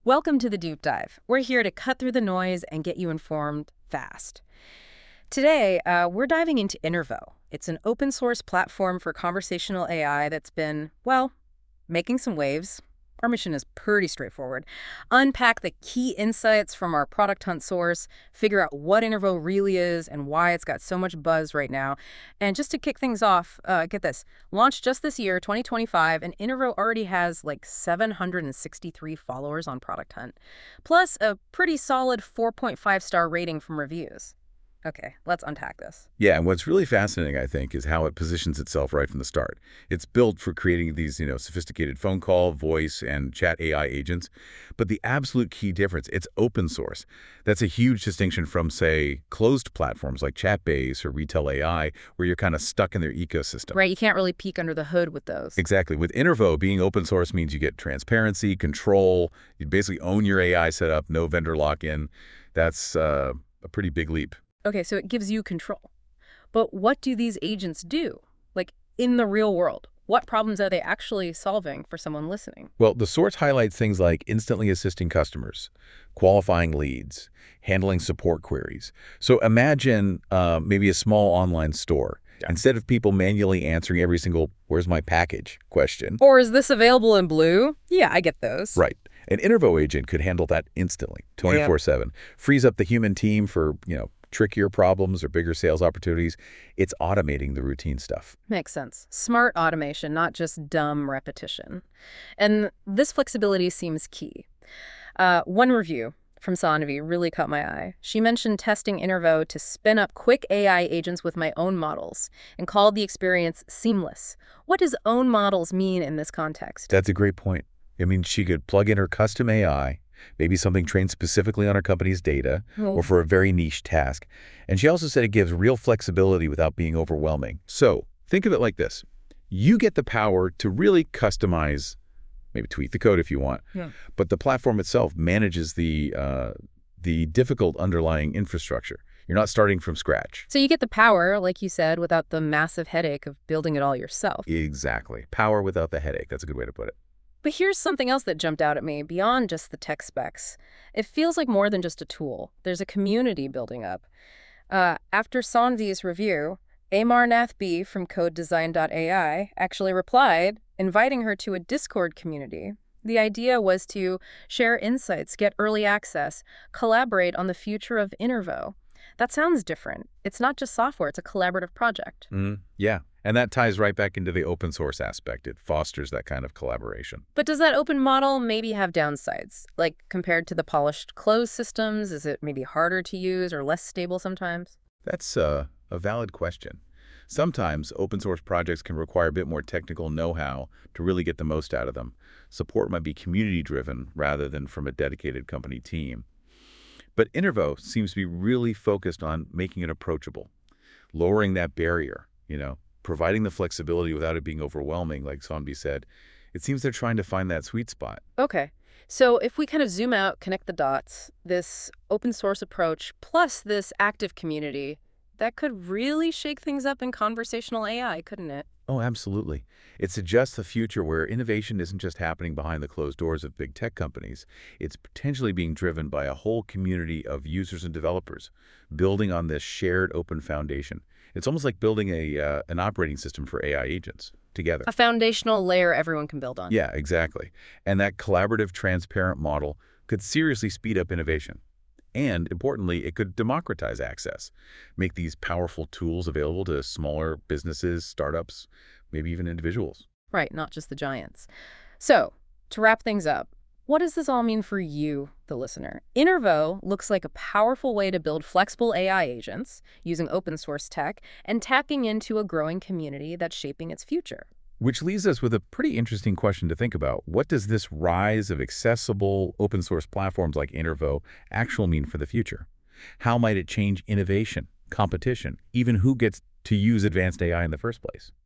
Welcome to the Deep Dive. We're here to cut through the noise and get you informed fast. Today, we're diving into Intervo. It's an open source platform for conversational AI that's been, well, making some waves. Our mission is pretty straightforward. Unpack the key insights from our Product Hunt source, figure out what Intervo really is and why it's got so much buzz right now. And just to kick things off, get this. Launched just this year, 2025, and Intervo already has like 763 followers on Product Hunt, plus a pretty solid 4.5-star rating from reviews. Okay, let's unpack this. Yeah, and what's really fascinating, I think, is how it positions itself right from the start. It's built for creating these, sophisticated phone call, voice, and chat AI agents. But the absolute key difference, it's open source. That's a huge distinction from, say, closed platforms like Chatbase or Retail AI, where you're kind of stuck in their ecosystem. Right, you can't really peek under the hood with those. Exactly. With Intervo, being open source means you get transparency, control. You basically own your AI setup, no vendor lock-in. That's a pretty big leap. Okay, so it gives you control. But what do these agents do? Like, in the real world, what problems are they actually solving for someone listening? Well, the source highlights things like instantly assisting customers, qualifying leads, handling support queries. So imagine maybe a small online store. Yeah. Instead of people manually answering every single "where's my package" question. Or is this available in blue? Yeah, I get those. Right. An Intervo agent could handle that instantly, 24/7. Frees up the human team for, trickier problems or bigger sales opportunities. It's automating the routine stuff. Makes sense. Smart automation, not just dumb repetition. And this flexibility seems key. One review from Sanvi really caught my eye. She mentioned testing Intervo to spin up quick AI agents with my own models and called the experience seamless. What does own models mean in this context? That's a great point. I mean, she could plug in her custom AI, maybe something trained specifically on her company's data or for a very niche task. And she also said it gives real flexibility without being overwhelming. So think of it like this. You get the power to really customize, maybe tweak the code if you want, but the platform itself manages the difficult underlying infrastructure. You're not starting from scratch. So you get the power, like you said, without the massive headache of building it all yourself. Exactly. Power without the headache. That's a good way to put it. But here's something else that jumped out at me beyond just the tech specs. It feels like more than just a tool. There's a community building up. After Sanvi's review, Amarnath B. from codedesign.ai actually replied, inviting her to a Discord community. The idea was to share insights, get early access, collaborate on the future of Intervo. That sounds different. It's not just software, it's a collaborative project. Yeah. And that ties right back into the open source aspect. It fosters that kind of collaboration. But does that open model maybe have downsides? Like compared to the polished closed systems, is it maybe harder to use or less stable sometimes? That's a valid question. Sometimes open source projects can require a bit more technical know-how to really get the most out of them. Support might be community-driven rather than from a dedicated company team. But Intervo seems to be really focused on making it approachable, lowering that barrier, providing the flexibility without it being overwhelming, like Sanvi said. It seems they're trying to find that sweet spot. Okay. So if we kind of zoom out, connect the dots, this open source approach plus this active community, that could really shake things up in conversational AI, couldn't it? Oh, absolutely. It suggests a future where innovation isn't just happening behind the closed doors of big tech companies. It's potentially being driven by a whole community of users and developers, building on this shared open foundation. It's almost like building an operating system for AI agents together. A foundational layer everyone can build on. Yeah, exactly. And that collaborative, transparent model could seriously speed up innovation. And importantly, it could democratize access, make these powerful tools available to smaller businesses, startups, maybe even individuals. Right, not just the giants. So, to wrap things up, what does this all mean for you, the listener? Intervo looks like a powerful way to build flexible AI agents using open source tech and tapping into a growing community that's shaping its future. Which leaves us with a pretty interesting question to think about. What does this rise of accessible open source platforms like Intervo actually mean for the future? How might it change innovation, competition, even who gets to use advanced AI in the first place?